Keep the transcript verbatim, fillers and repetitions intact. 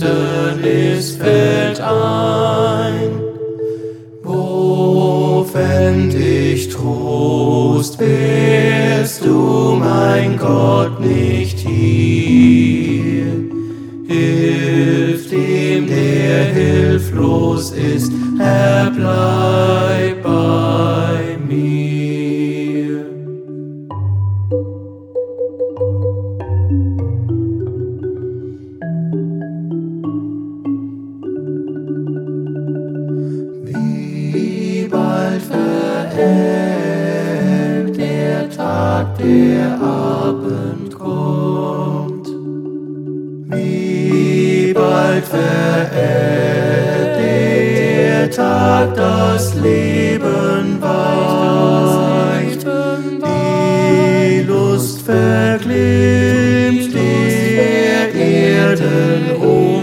Finsternis fällt ein. Wo fänd ich Trost, wärst du, mein Gott, nicht hier? Hilf dem, der hilflos ist, Herr, bleib bei mir. Wie bald verelbt der Tag, der Abend kommt. Wie bald verelbt der Tag, das Leben ward.